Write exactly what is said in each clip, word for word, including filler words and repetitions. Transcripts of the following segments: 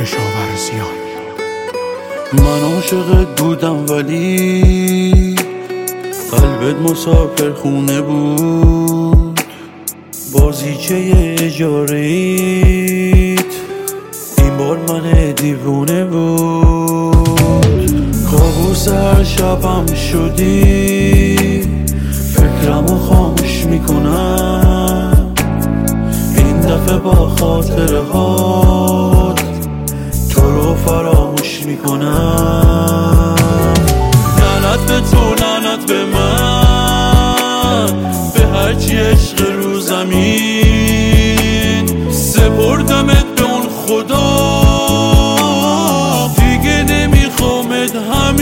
کشاورزیان. من عاشقت بودم ولی قلبت مسافر خونه بود. بازیچه اجاره‌ایت این بار من دیوونه بود. کابوس هر شبم شدی، فکرمو خاموش میکنم. این دفعه با خاطره هات تو رو فراموش میکنم. لعنت به تو، لعنت به من، به هرچی عشق رو زمین. سپردمت به اون خدا، دیگه نمیخوامت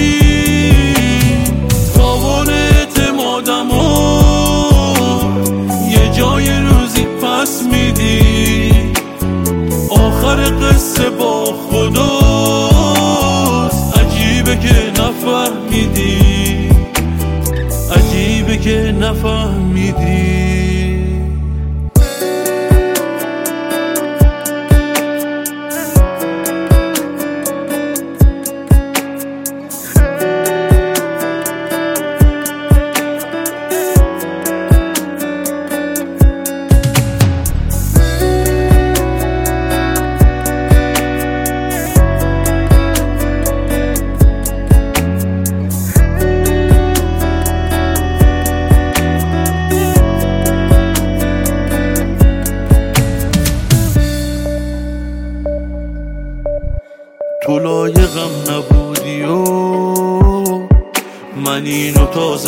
همین. تاوان اعتمادمو یه جای روزی پس میدی. آخر قصه با خداست، عجیبه که نفهمیدی، عجیبه که نفهمیدی. تو لایقم نبودی و من اینو تازه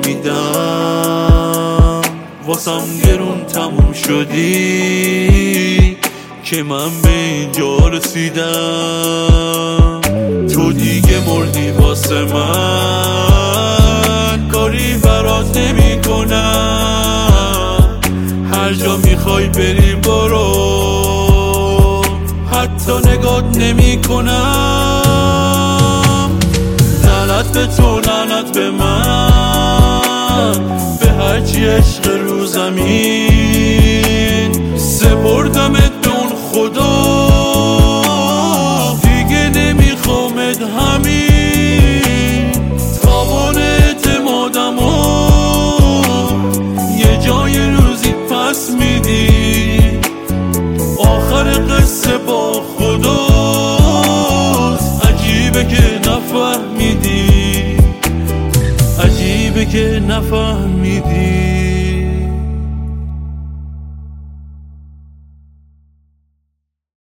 فهمیدم. واسم گرون تموم شدی که من به اینجا رسیدم. تو دیگه مردی واسه من، کاری برات نمی کنم. هر جا میخوای بریم برو، حتی نگات نمی کنم. لعنت به تو، لعنت به من، به هرچی عشق رو زمین. سپردمت به اون خدا، دیگه نمیخوامت همین. تاوان اعتمادمو یه جای روزی پس میدی. آخر قصه با خداست، عجیبه که نفهمیدی، عجیبه که نفهمیدی.